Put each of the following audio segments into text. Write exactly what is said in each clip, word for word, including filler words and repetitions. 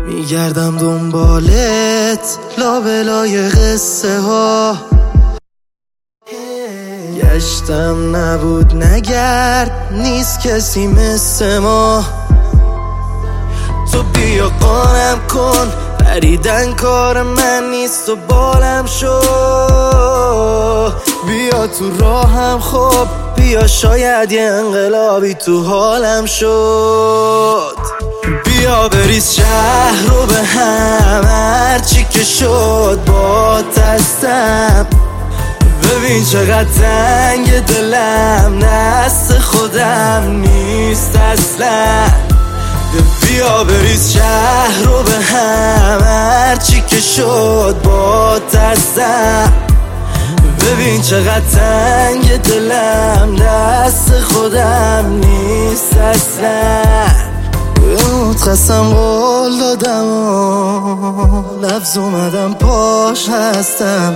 میگردم دنبالت لابلای قصه ها، گشتم نبود نگرد نیست کسی مثل ما. تو بیا قانم کن پریدن کار من نیست و بالم شو، بیا تو راهم خب بیا شاید یه انقلابی تو حالم شد. بیا بریز شهر رو به هم هرچی که شد با دستم، ببین چقدر تنگ دلم دست خودم نیست اصلا. بیا بریز شهر رو به هم هرچی که شد با دستم، ببین چقدر تنگ دلم دست خودم نیست اصلا. اون قسم قول دادم و لفظ اومدم پاش هستم،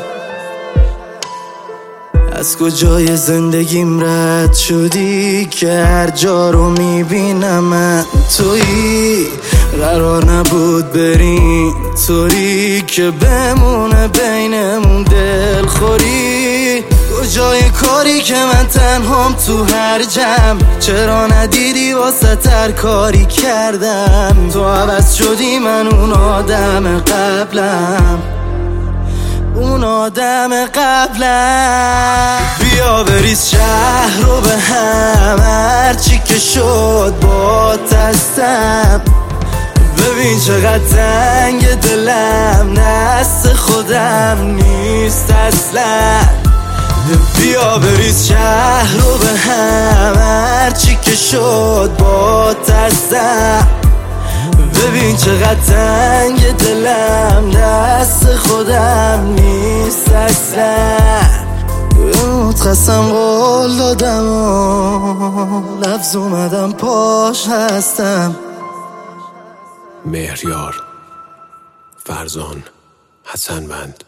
از کجای زندگیم رد شدی که هر جا رو میبینم من تویی. قرار نبود بریم طوری که بمونه بینمون دلخوری. کجای کاری که من تنهام تو هر جمع، چرا ندیدی واسه تر کاری کردم. تو عوض شدی من اون آدم قبلم، اون آدم قبلم. بیا بریز شهر رو به هم هرچی که شد با دستم، ببین چقدر تنگ دلم دست خودم نیست اصلا. بیا بریز شهر رو به هم هرچی که شد با دستم، ببین چقدر تنگ دلم دست خودم نیست اصلا. اون قسم قول دادم و لفظ اومدم پاش هستم. مهریار، فرزان، حسن بند